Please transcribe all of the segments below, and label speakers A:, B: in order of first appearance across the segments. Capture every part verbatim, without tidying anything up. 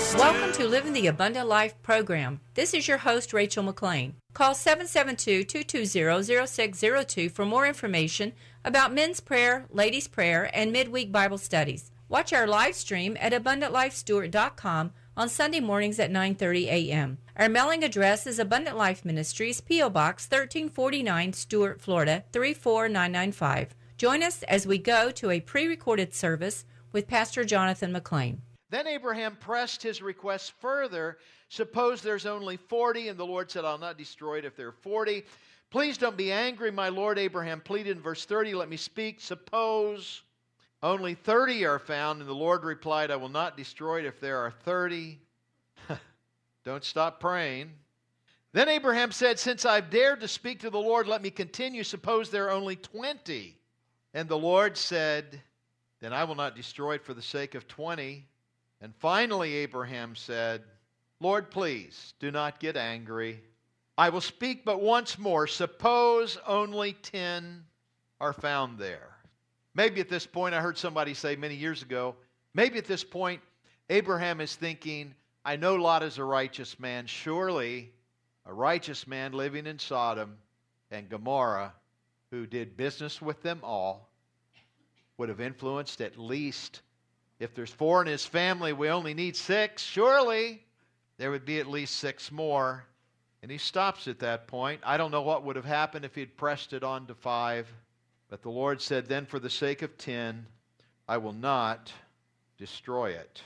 A: Welcome to Living the Abundant Life program. This is your host, Rachel McLean. Call seven seven two, two two zero, zero six zero two for more information about men's prayer, ladies' prayer, and midweek Bible studies. Watch our live stream at abundant life stewart dot com on Sunday mornings at nine thirty a.m. Our mailing address is Abundant Life Ministries, P O. Box thirteen forty-nine, Stuart, Florida, three four nine nine five. Join us as we go to a pre-recorded service with Pastor Jonathan McLean.
B: Then Abraham pressed his request further. Suppose there's only forty, and the Lord said, I'll not destroy it if there are forty. Please don't be angry, my Lord. Abraham pleaded in verse thirty, let me speak. Suppose only thirty are found, and the Lord replied, I will not destroy it if there are thirty. Don't stop praying. Then Abraham said, since I've dared to speak to the Lord, let me continue. Suppose there are only twenty. And the Lord said, then I will not destroy it for the sake of twenty. And finally, Abraham said, Lord, please do not get angry. I will speak but once more. Suppose only ten are found there. Maybe at this point, I heard somebody say many years ago, maybe at this point, Abraham is thinking, I know Lot is a righteous man. Surely a righteous man living in Sodom and Gomorrah who did business with them all would have influenced at least, if there's four in his family, we only need six. Surely there would be at least six more. And he stops at that point. I don't know what would have happened if he'd pressed it on to five. But the Lord said, then for the sake of ten, I will not destroy it.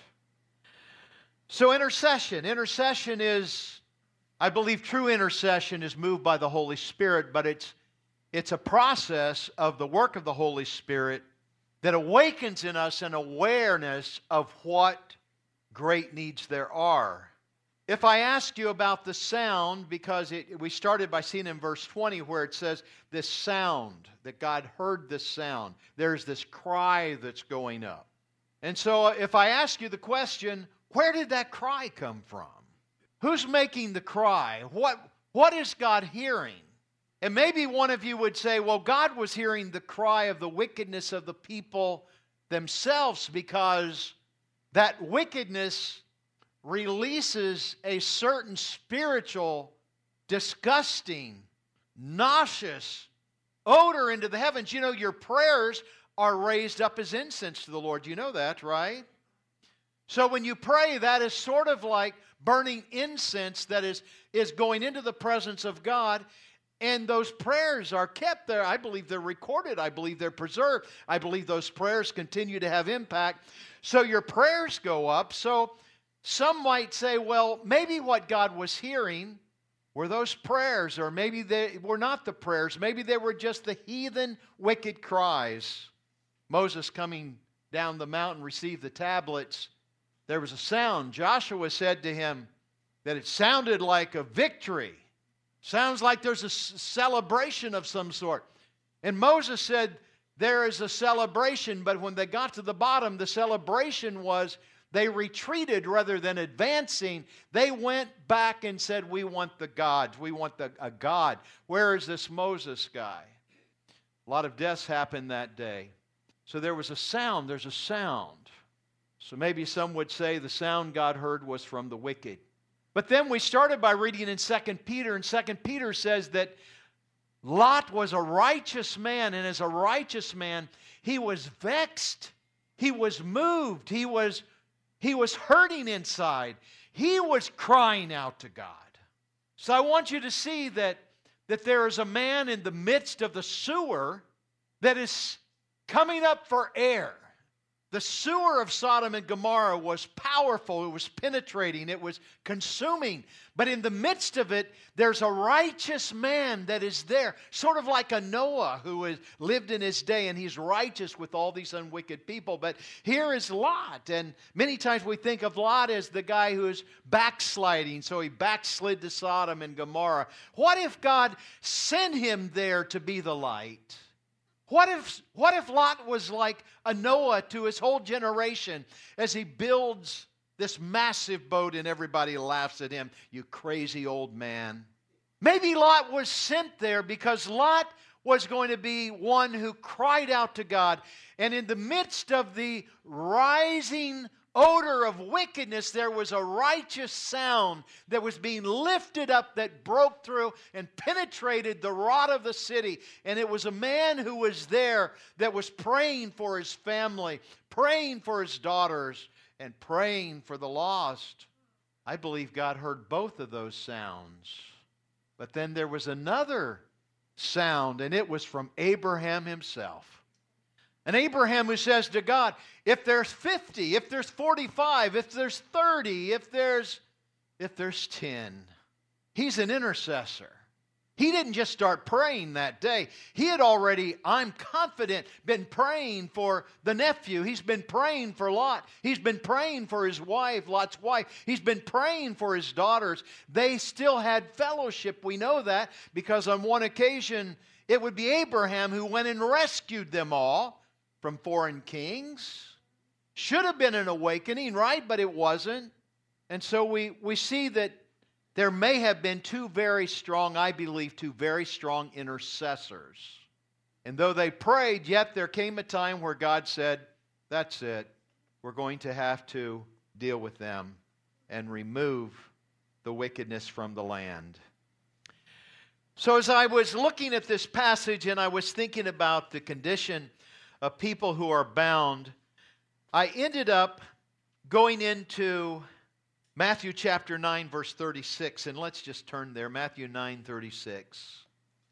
B: So intercession. Intercession is, I believe true intercession is moved by the Holy Spirit, but it's, it's a process of the work of the Holy Spirit that awakens in us an awareness of what great needs there are. If I ask you about the sound, because it, we started by seeing in verse twenty where it says this sound, that God heard this sound. There's this cry that's going up. And so if I ask you the question, where did that cry come from? Who's making the cry? What, what is God hearing? And maybe one of you would say, well, God was hearing the cry of the wickedness of the people themselves because that wickedness releases a certain spiritual, disgusting, nauseous odor into the heavens. You know, your prayers are raised up as incense to the Lord. You know that, right? So when you pray, that is sort of like burning incense that is, is going into the presence of God. And those prayers are kept there. I believe they're recorded. I believe they're preserved. I believe those prayers continue to have impact. So your prayers go up. So some might say, well, maybe what God was hearing were those prayers, or maybe they were not the prayers. Maybe they were just the heathen, wicked cries. Moses coming down the mountain received the tablets. There was a sound. Joshua said to him that it sounded like a victory. Sounds like there's a celebration of some sort. And Moses said, there is a celebration, but when they got to the bottom, the celebration was they retreated rather than advancing. They went back and said, we want the gods. We want the, a God. Where is this Moses guy? A lot of deaths happened that day. So there was a sound. There's a sound. So maybe some would say the sound God heard was from the wicked. But then we started by reading in Second Peter, and Second Peter says that Lot was a righteous man, and as a righteous man, he was vexed, he was moved, he was, he was hurting inside. He was crying out to God. So I want you to see that, that there is a man in the midst of the sewer that is coming up for air. The sewer of Sodom and Gomorrah was powerful, it was penetrating, it was consuming. But in the midst of it, there's a righteous man that is there, sort of like a Noah who has lived in his day, and he's righteous with all these unwicked people. But here is Lot, and many times we think of Lot as the guy who is backsliding, so he backslid to Sodom and Gomorrah. What if God sent him there to be the light? What if, what if Lot was like a Noah to his whole generation as he builds this massive boat and everybody laughs at him, you crazy old man? Maybe Lot was sent there because Lot was going to be one who cried out to God. And in the midst of the rising odor of wickedness, there was a righteous sound that was being lifted up that broke through and penetrated the rot of the city. And it was a man who was there that was praying for his family, praying for his daughters, and praying for the lost. I believe God heard both of those sounds. But then there was another sound, and it was from Abraham himself. And Abraham who says to God, if there's fifty, if there's forty-five, if there's thirty, if there's, if there's ten, he's an intercessor. He didn't just start praying that day. He had already, I'm confident, been praying for the nephew. He's been praying for Lot. He's been praying for his wife, Lot's wife. He's been praying for his daughters. They still had fellowship. We know that because on one occasion, it would be Abraham who went and rescued them all from foreign kings. Should have been an awakening, right? But it wasn't. And so we, we see that there may have been two very strong, I believe, two very strong intercessors. And though they prayed, yet there came a time where God said, that's it. We're going to have to deal with them and remove the wickedness from the land. So as I was looking at this passage and I was thinking about the condition of people who are bound, I ended up going into Matthew chapter nine, verse thirty-six, and let's just turn there, Matthew nine, thirty-six.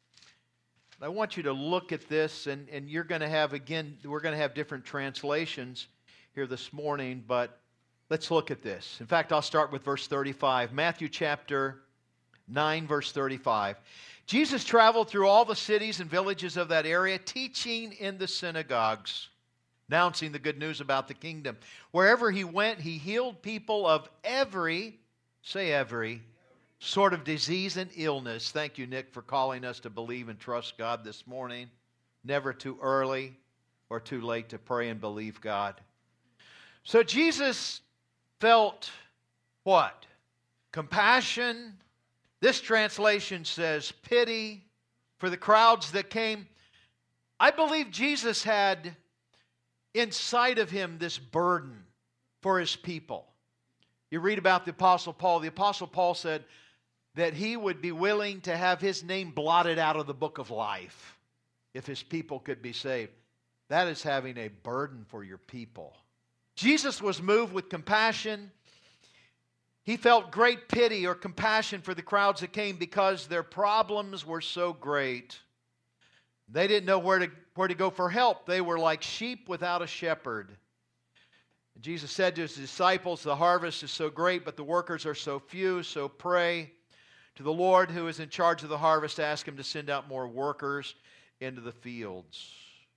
B: I want you to look at this, and, and you're going to have, again, we're going to have different translations here this morning, but let's look at this. In fact, I'll start with verse thirty-five. Matthew chapter nine, verse thirty-five. Jesus traveled through all the cities and villages of that area, teaching in the synagogues, announcing the good news about the kingdom. Wherever he went, he healed people of every, say every, sort of disease and illness. Thank you, Nick, for calling us to believe and trust God this morning. Never too early or too late to pray and believe God. So Jesus felt what? Compassion. This translation says pity for the crowds that came. I believe Jesus had inside of him this burden for his people. You read about the Apostle Paul. The Apostle Paul said that he would be willing to have his name blotted out of the book of life if his people could be saved. That is having a burden for your people. Jesus was moved with compassion. He felt great pity or compassion for the crowds that came because their problems were so great. They didn't know where to, where to go for help. They were like sheep without a shepherd. And Jesus said to his disciples, the harvest is so great, but the workers are so few, so pray to the Lord who is in charge of the harvest. Ask him to send out more workers into the fields.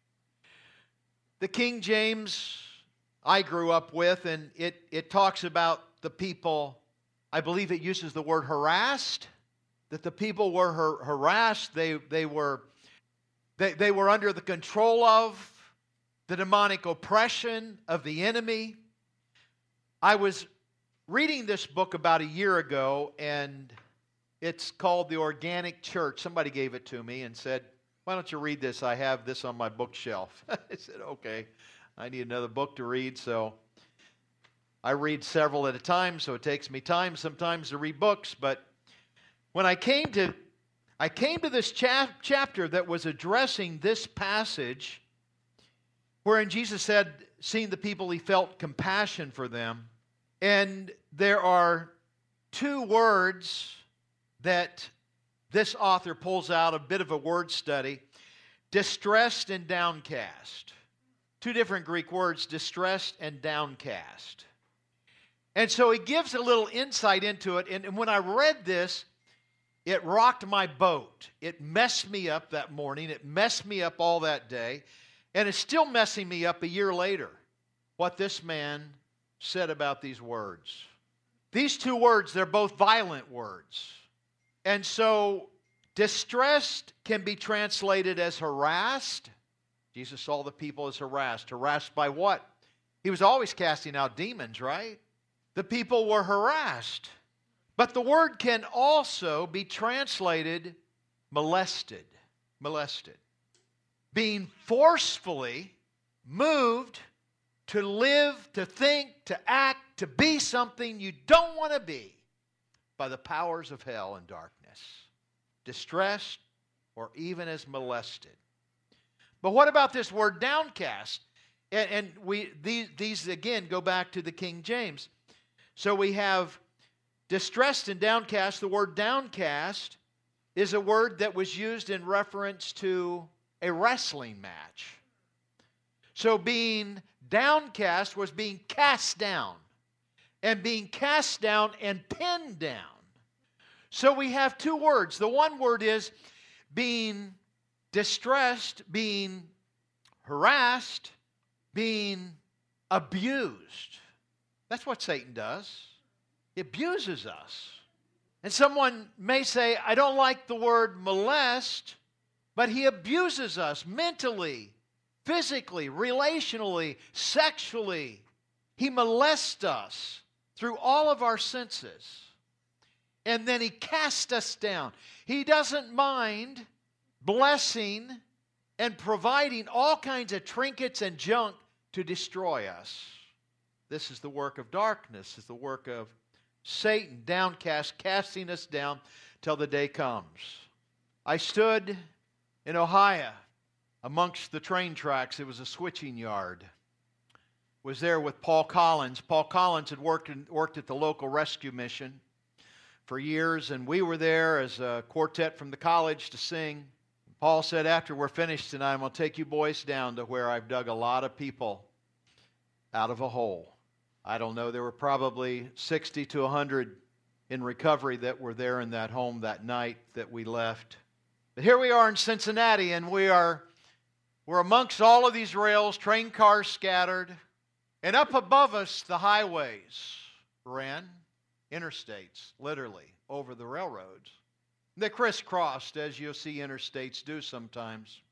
B: The King James I grew up with, and it, it talks about the people, I believe it uses the word harassed, that the people were har- harassed, they, they, were, they, they were under the control of the demonic oppression of the enemy. I was reading this book about a year ago, and it's called The Organic Church. Somebody gave it to me and said, why don't you read this? I have this on my bookshelf. I said, okay, I need another book to read, so I read several at a time, so it takes me time sometimes to read books. But when I came to, I came to this chap- chapter that was addressing this passage, wherein Jesus said, seeing the people, he felt compassion for them. And there are two words that this author pulls out, a bit of a word study: distressed and downcast. Two different Greek words, distressed and downcast. And so he gives a little insight into it. And when I read this, it rocked my boat. It messed me up that morning. It messed me up all that day. And it's still messing me up a year later, what this man said about these words. These two words, they're both violent words. And so distressed can be translated as harassed. Jesus saw the people as harassed. Harassed by what? He was always casting out demons, right? The people were harassed. But the word can also be translated molested. Molested. Being forcefully moved to live, to think, to act, to be something you don't want to be by the powers of hell and darkness, distressed, or even as molested. But what about this word downcast? And, and we these, these again go back to the King James. So we have distressed and downcast. The word downcast is a word that was used in reference to a wrestling match. So being downcast was being cast down, and being cast down and pinned down. So we have two words. The one word is being distressed, being harassed, being abused. That's what Satan does. He abuses us. And someone may say, I don't like the word molest, but he abuses us mentally, physically, relationally, sexually. He molests us through all of our senses. And then he casts us down. He doesn't mind blessing and providing all kinds of trinkets and junk to destroy us. This is the work of darkness. It's the work of Satan, downcast, casting us down till the day comes. I stood in Ohio amongst the train tracks. It was a switching yard. Was there with Paul Collins. Paul Collins had worked in, worked at the local rescue mission for years, and we were there as a quartet from the college to sing. Paul said, after we're finished tonight, I'm going to take you boys down to where I've dug a lot of people out of a hole. I don't know, there were probably sixty to one hundred in recovery that were there in that home that night that we left. But here we are in Cincinnati, and we are we're amongst all of these rails, train cars scattered, and up above us the highways ran, interstates, literally, over the railroads. They crisscrossed, as you'll see interstates do sometimes.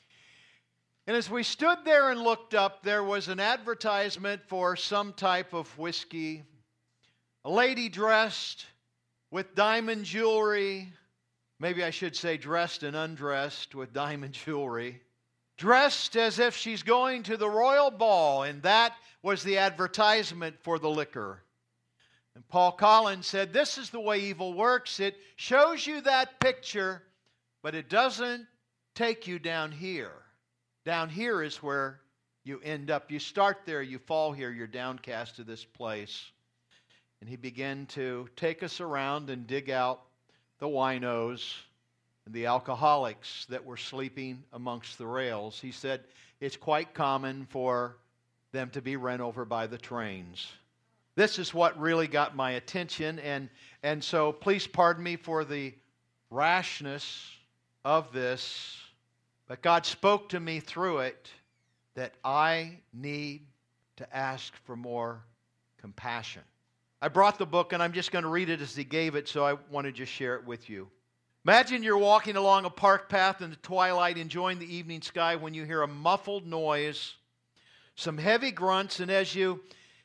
B: And as we stood there and looked up, there was an advertisement for some type of whiskey. A lady dressed with diamond jewelry. Maybe I should say dressed and undressed with diamond jewelry. Dressed as if she's going to the royal ball, and that was the advertisement for the liquor. And Paul Collins said, this is the way evil works. It shows you that picture, but it doesn't take you down here. Down here is where you end up. You start there, you fall here, you're downcast to this place. And he began to take us around and dig out the winos and the alcoholics that were sleeping amongst the rails. He said it's quite common for them to be run over by the trains. This is what really got my attention, and, and so please pardon me for the rashness of this, but God spoke to me through it that I need to ask for more compassion. I brought the book, and I'm just going to read it as he gave it, so I want to just share it with you. Imagine you're walking along a park path in the twilight, enjoying the evening sky, when you hear a muffled noise, some heavy grunts, and as you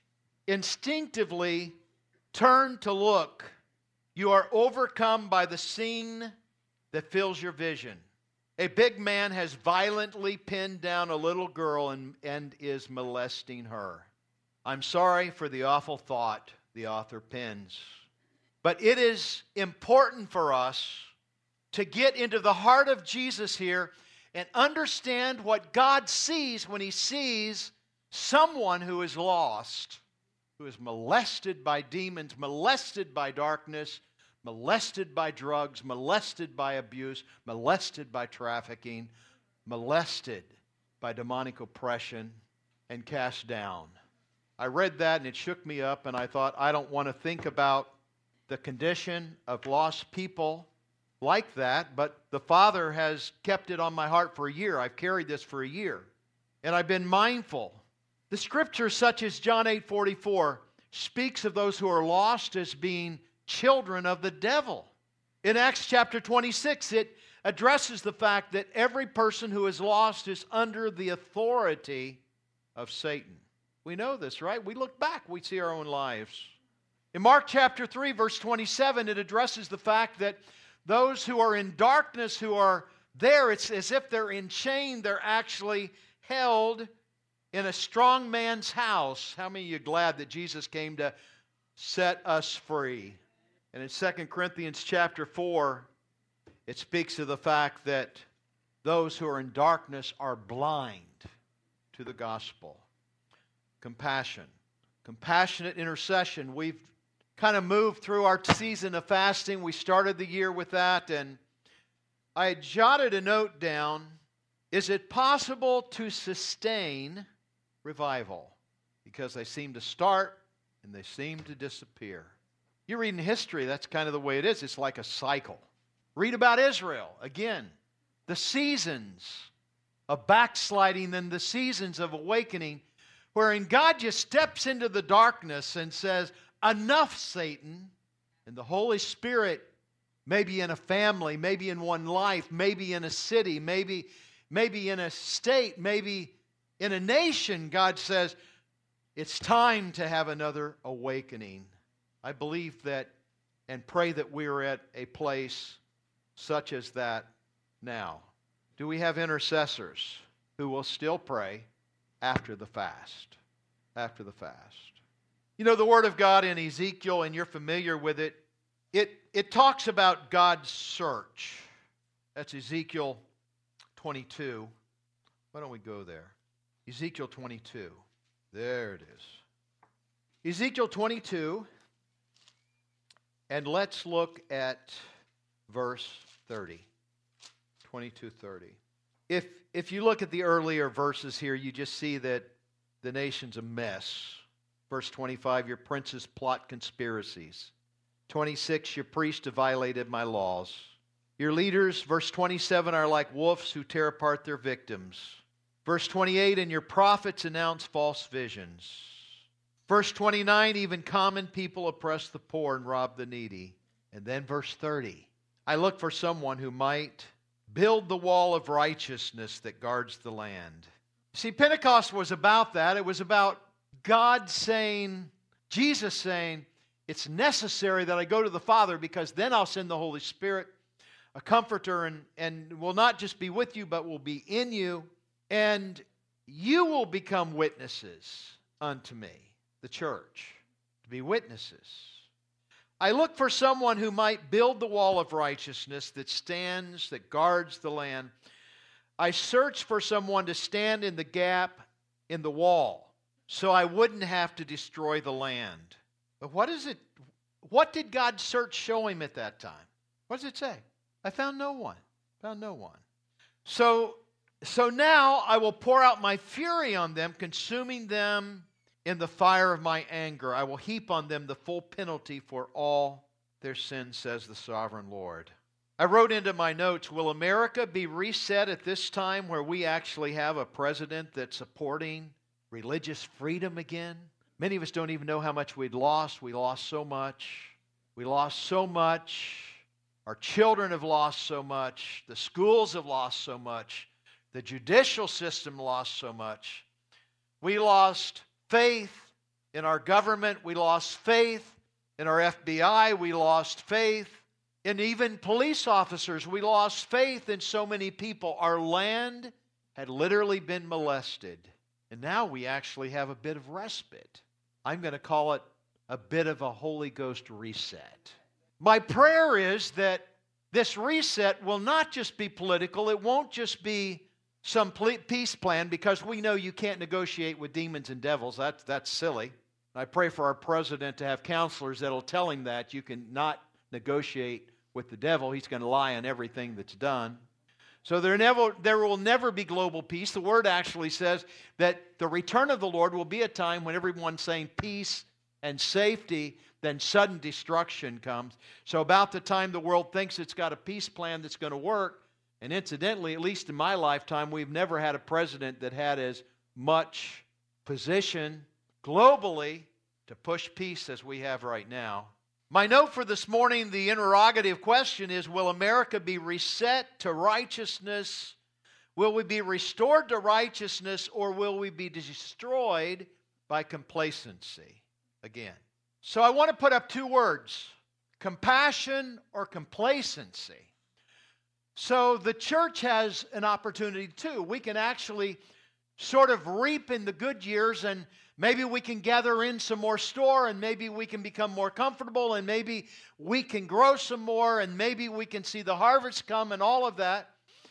B: instinctively turn to look, you are overcome by the scene that fills your vision. A big man has violently pinned down a little girl and, and is molesting her. I'm sorry for the awful thought the author pens, but it is important for us to get into the heart of Jesus here and understand what God sees when He sees someone who is lost, who is molested by demons, molested by darkness, molested by drugs, molested by abuse, molested by trafficking, molested by demonic oppression, and cast down. I read that and it shook me up, and I thought, I don't want to think about the condition of lost people like that, but the Father has kept it on my heart for a year. I've carried this for a year, and I've been mindful. The scripture, such as John eight forty-four, speaks of those who are lost as being children of the devil. In Acts chapter twenty-six, it addresses the fact that every person who is lost is under the authority of Satan. We know this, right? We look back, we see our own lives. In Mark chapter three, verse twenty-seven, it addresses the fact that those who are in darkness, who are there, it's as if they're enchained, they're actually held in a strong man's house. How many of you are glad that Jesus came to set us free? And in Second Corinthians chapter four, it speaks of the fact that those who are in darkness are blind to the gospel. Compassion. Compassionate intercession. We've kind of moved through our season of fasting. We started the year with that, and I had jotted a note down. Is it possible to sustain revival? Because they seem to start and they seem to disappear. You read in history, that's kind of the way it is. It's like a cycle. Read about Israel. Again, the seasons of backsliding and the seasons of awakening, wherein God just steps into the darkness and says, enough, Satan. And the Holy Spirit, maybe in a family, maybe in one life, maybe in a city, maybe, maybe in a state, maybe in a nation, God says, it's time to have another awakening. I believe that and pray that we're at a place such as that now. Do we have intercessors who will still pray after the fast? After the fast. You know, the Word of God in Ezekiel, and you're familiar with it, it, it talks about God's search. That's Ezekiel twenty-two. Why don't we go there? Ezekiel twenty-two. There it is. Ezekiel twenty-two. And let's look at verse thirty. twenty-two thirty. If, if you look at the earlier verses here, you just see that the nation's a mess. Verse twenty-five, your princes plot conspiracies. twenty-six, your priests have violated my laws. Your leaders, verse twenty-seven, are like wolves who tear apart their victims. Verse twenty-eight, and your prophets announce false visions. Verse twenty-nine, even common people oppress the poor and rob the needy. And then verse thirty, I look for someone who might build the wall of righteousness that guards the land. See, Pentecost was about that. It was about God saying, Jesus saying, it's necessary that I go to the Father because then I'll send the Holy Spirit, a comforter, and, and will not just be with you, but will be in you. And you will become witnesses unto me, the church, to be witnesses. I look for someone who might build the wall of righteousness that stands, that guards the land. I search for someone to stand in the gap in the wall so I wouldn't have to destroy the land. But what is it? What did God's search show him at that time? What does it say? I found no one. Found no one. So, so now I will pour out my fury on them, consuming them in the fire of my anger. I will heap on them the full penalty for all their sins, says the sovereign Lord. I wrote into my notes, will America be reset at this time where we actually have a president that's supporting religious freedom again? Many of us don't even know how much we'd lost. We lost so much. We lost so much. Our children have lost so much. The schools have lost so much. The judicial system lost so much. We lost faith in our government. We lost faith in our F B I. We lost faith in even police officers. We lost faith in so many people. Our land had literally been molested. And now we actually have a bit of respite. I'm going to call it a bit of a Holy Ghost reset. My prayer is that this reset will not just be political. It won't just be some peace plan, because we know you can't negotiate with demons and devils. That's, that's silly. I pray for our president to have counselors that will tell him that you cannot negotiate with the devil. He's going to lie on everything that's done. So there, never, there will never be global peace. The Word actually says that the return of the Lord will be a time when everyone's saying peace and safety, then sudden destruction comes. So about the time the world thinks it's got a peace plan that's going to work, and incidentally, at least in my lifetime, we've never had a president that had as much position globally to push peace as we have right now. My note for this morning, the interrogative question is, will America be reset to righteousness? Will we be restored to righteousness, or will we be destroyed by complacency again? So I want to put up two words, compassion or complacency. So the church has an opportunity too. We can actually sort of reap in the good years, and maybe we can gather in some more store, and maybe we can become more comfortable, and maybe we can grow some more, and maybe we can see the harvest come and all of that.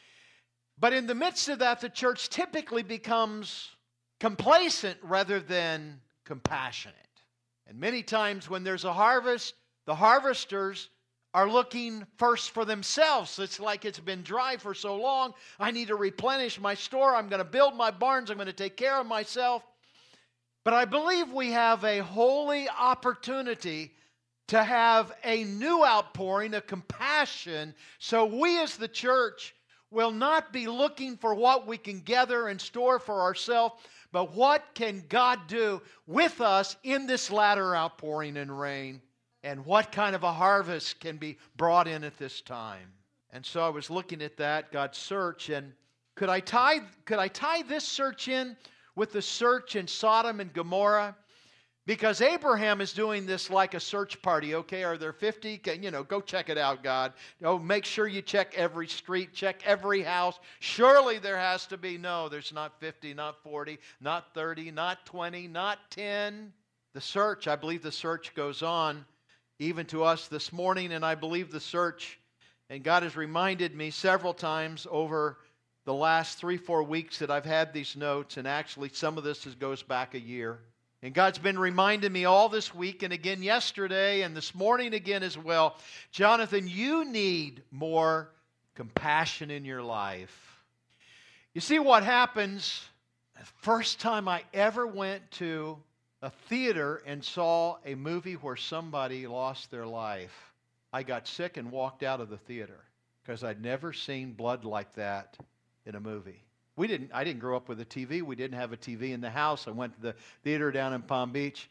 B: But in the midst of that, the church typically becomes complacent rather than compassionate. And many times when there's a harvest, the harvesters are looking first for themselves. It's like it's been dry for so long. I need to replenish my store. I'm going to build my barns. I'm going to take care of myself. But I believe we have a holy opportunity to have a new outpouring of compassion, so we as the church will not be looking for what we can gather and store for ourselves, but what can God do with us in this latter outpouring and rain, and what kind of a harvest can be brought in at this time. And so I was looking at that, God's search, and could I tie, could I tie this search in with the search in Sodom and Gomorrah? Because Abraham is doing this like a search party. Okay, are there fifty? Can, you know, go check it out, God. Oh, make sure you check every street, check every house. Surely there has to be. No, there's not fifty, not forty, not thirty, not twenty, not ten. The search, I believe the search goes on even to us this morning, and I believe the search, and God has reminded me several times over the last three, four weeks that I've had these notes, and actually some of this is, goes back a year. And God's been reminding me all this week and again yesterday and this morning again as well. Jonathan, you need more compassion in your life. You see what happens, the first time I ever went to a theater and saw a movie where somebody lost their life, I got sick and walked out of the theater because I'd never seen blood like that in a movie. We didn't. I didn't grow up with a T V. We didn't have a T V in the house. I went to the theater down in Palm Beach.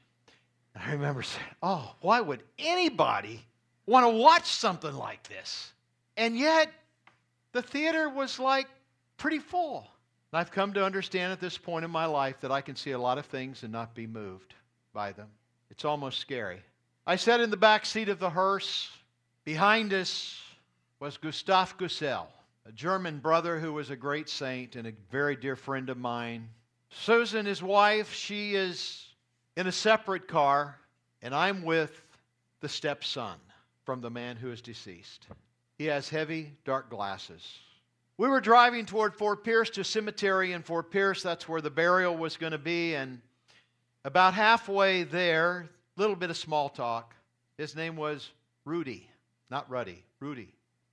B: I remember saying, oh, why would anybody want to watch something like this? And yet, the theater was like pretty full. And I've come to understand at this point in my life that I can see a lot of things and not be moved by them. It's almost scary. I sat in the back seat of the hearse. Behind us was Gustav Gussell, a German brother who was a great saint and a very dear friend of mine. Susan, his wife, she is in a separate car, and I'm with the stepson from the man who is deceased. He has heavy, dark glasses. We were driving toward Fort Pierce to a cemetery in Fort Pierce. That's where the burial was going to be, and about halfway there, a little bit of small talk. His name was Rudy, not Ruddy, Rudy.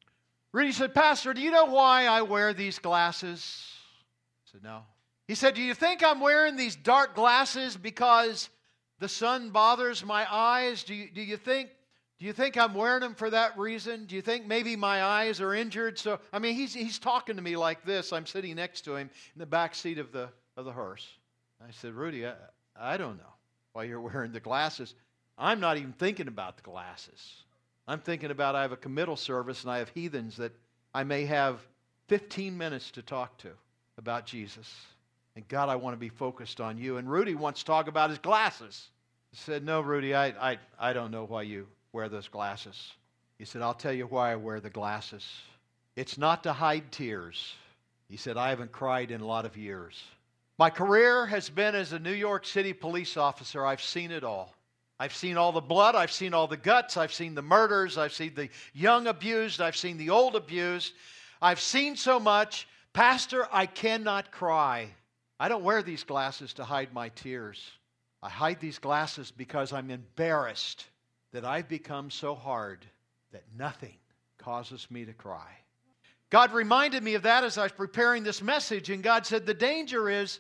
B: Rudy said, Pastor, do you know why I wear these glasses? I said, no. He said, do you think I'm wearing these dark glasses because the sun bothers my eyes? Do you, do you think, do you think I'm wearing them for that reason? Do you think maybe my eyes are injured? So, I mean, he's, he's talking to me like this. I'm sitting next to him in the back seat of the, of the hearse. I said, Rudy, I, I don't know why you're wearing the glasses. I'm not even thinking about the glasses. I'm thinking about I have a committal service and I have heathens that I may have fifteen minutes to talk to about Jesus. And God, I want to be focused on you. And Rudy wants to talk about his glasses. I said, no, Rudy, I, I, I don't know why you wear those glasses. He said, I'll tell you why I wear the glasses. It's not to hide tears. He said, I haven't cried in a lot of years. My career has been as a New York City police officer. I've seen it all. I've seen all the blood, I've seen all the guts, I've seen the murders, I've seen the young abused, I've seen the old abused. I've seen so much. Pastor, I cannot cry. I don't wear these glasses to hide my tears. I hide these glasses because I'm embarrassed that I've become so hard that nothing causes me to cry. God reminded me of that as I was preparing this message, and God said the danger is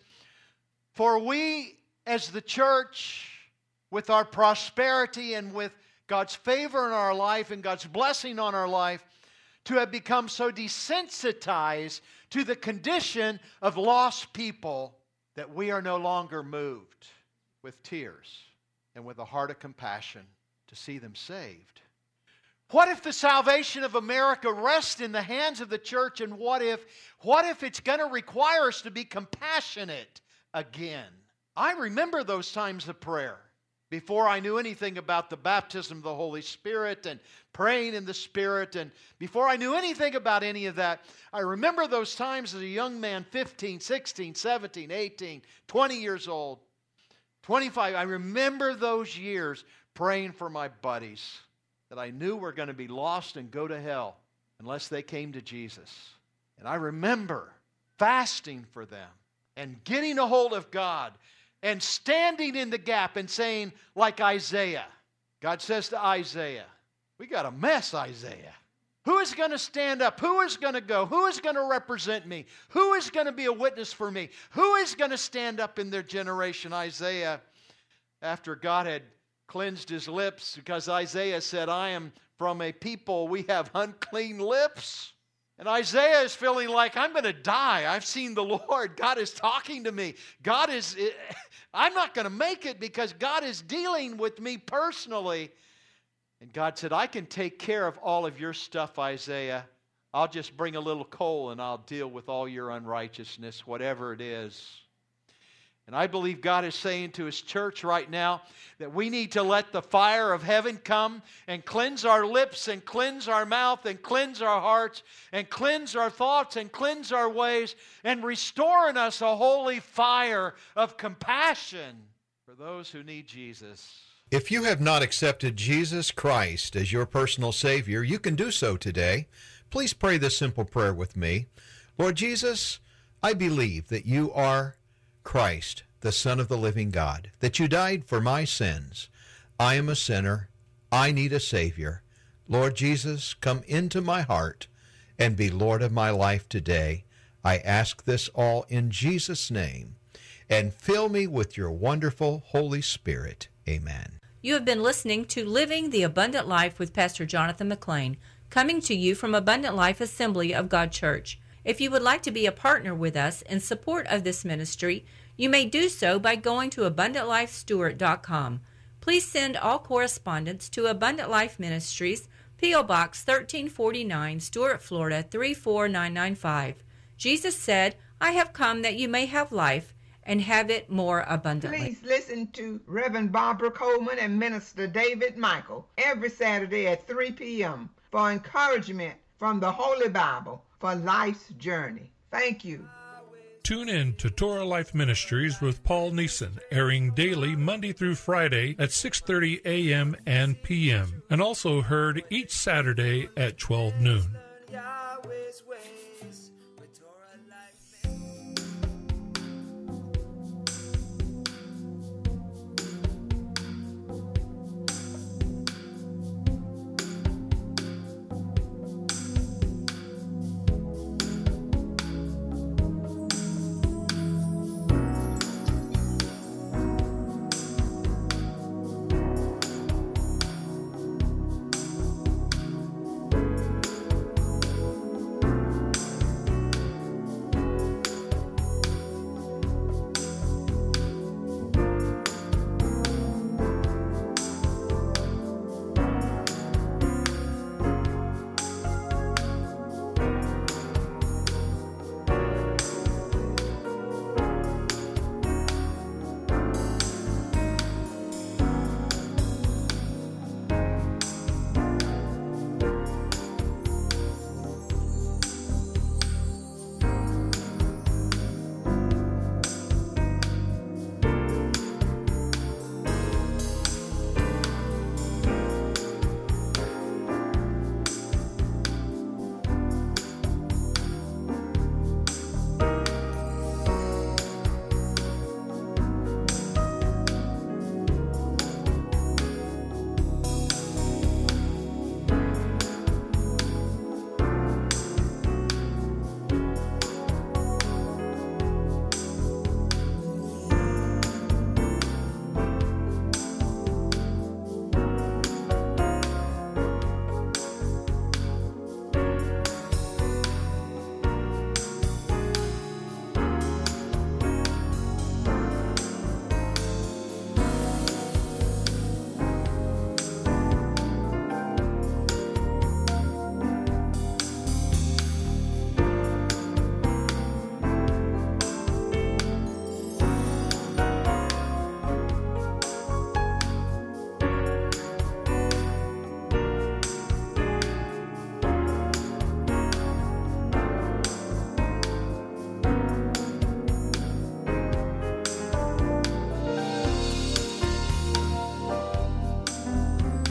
B: for we as the church, with our prosperity and with God's favor in our life and God's blessing on our life, to have become so desensitized to the condition of lost people that we are no longer moved with tears and with a heart of compassion to see them saved. What if the salvation of America rests in the hands of the church, and what if, what if it's going to require us to be compassionate again? I remember those times of prayer. Before I knew anything about the baptism of the Holy Spirit and praying in the Spirit, and before I knew anything about any of that, I remember those times as a young man, fifteen, sixteen, seventeen, eighteen, twenty years old, twenty-five. I remember those years praying for my buddies that I knew were going to be lost and go to hell unless they came to Jesus. And I remember fasting for them and getting a hold of God and standing in the gap and saying, like Isaiah, God says to Isaiah, we got a mess, Isaiah. Who is going to stand up? Who is going to go? Who is going to represent me? Who is going to be a witness for me? Who is going to stand up in their generation? Isaiah, after God had cleansed his lips, because Isaiah said, I am from a people, we have unclean lips. And Isaiah is feeling like, I'm going to die. I've seen the Lord. God is talking to me. God is, I'm not going to make it because God is dealing with me personally. And God said, I can take care of all of your stuff, Isaiah. I'll just bring a little coal and I'll deal with all your unrighteousness, whatever it is. And I believe God is saying to His church right now that we need to let the fire of heaven come and cleanse our lips and cleanse our mouth and cleanse our hearts and cleanse our thoughts and cleanse our ways and restore in us a holy fire of compassion for those who need Jesus.
C: If you have not accepted Jesus Christ as your personal Savior, you can do so today. Please pray this simple prayer with me. Lord Jesus, I believe that you are Christ, the Son of the living God, that you died for my sins. I am a sinner. I need a Savior. Lord Jesus, come into my heart and be Lord of my life today. I ask this all in Jesus' name, and fill me with your wonderful Holy Spirit. Amen.
A: You have been listening to Living the Abundant Life with Pastor Jonathan McLean, coming to you from Abundant Life Assembly of God Church. If you would like to be a partner with us in support of this ministry, you may do so by going to abundant life stewart dot com. Please send all correspondence to Abundant Life Ministries, P O Box thirteen forty-nine, Stuart, Florida three four nine nine five. Jesus said, I have come that you may have life and have it more abundantly.
D: Please listen to Reverend Barbara Coleman and Minister David Michael every Saturday at three p.m. for encouragement from the Holy Bible for life's journey. Thank you.
E: Tune in to Torah Life Ministries with Paul Neeson, airing daily Monday through Friday at six thirty a.m. and p m, and also heard each Saturday at twelve noon.